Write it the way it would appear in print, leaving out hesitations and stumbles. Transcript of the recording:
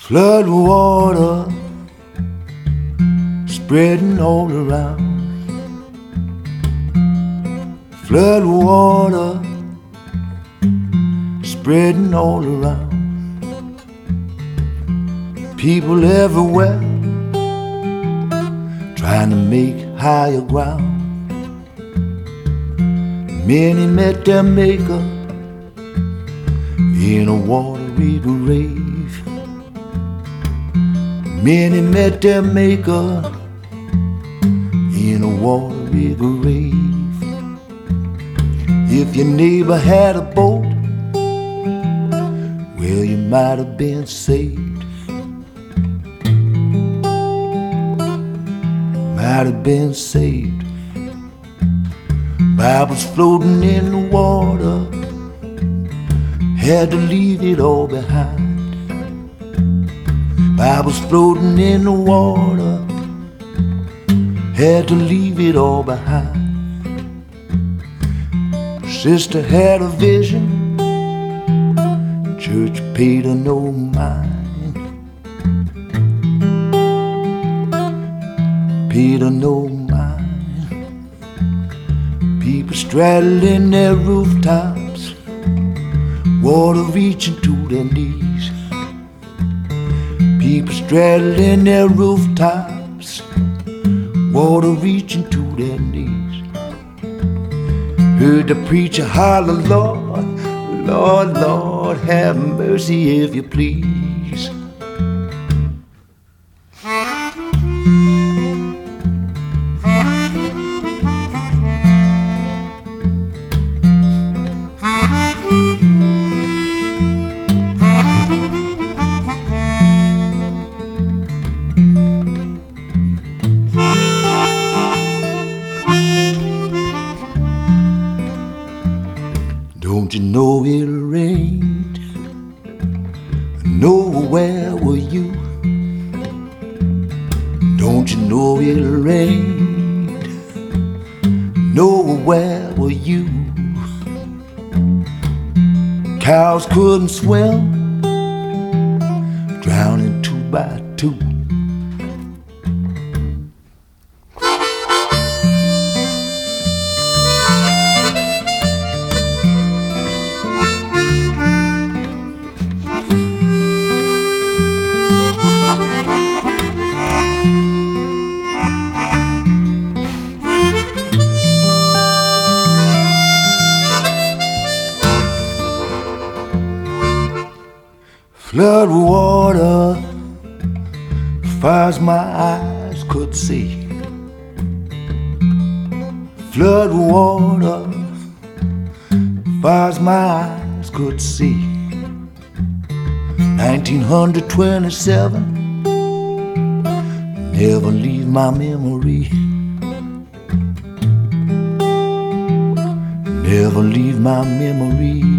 Flood water spreading all around. Flood water spreading all around. People everywhere trying to make higher ground. Many met their maker in a watery grave. Many met their maker in a watery grave. If your neighbor had a boat, well, you might have been saved. Might have been saved. Bibles floating in the water, had to leave it all behind. Bibles floating in the water, had to leave it all behind. Sister had a vision, church paid her no mind. Paid her no mind. People straddling their rooftops, water reaching to their knees. People straddling their rooftops, water reaching to their knees. Heard the preacher holler, Lord, Lord, Lord, have mercy if you please. Don't you know it rained? Nowhere were you. Don't you know it rained? Nowhere were you. Cows couldn't swim, drowning two by two. Flood water, far as my eyes could see. Flood water, far as my eyes could see. 1927, never leave my memory. Never leave my memory.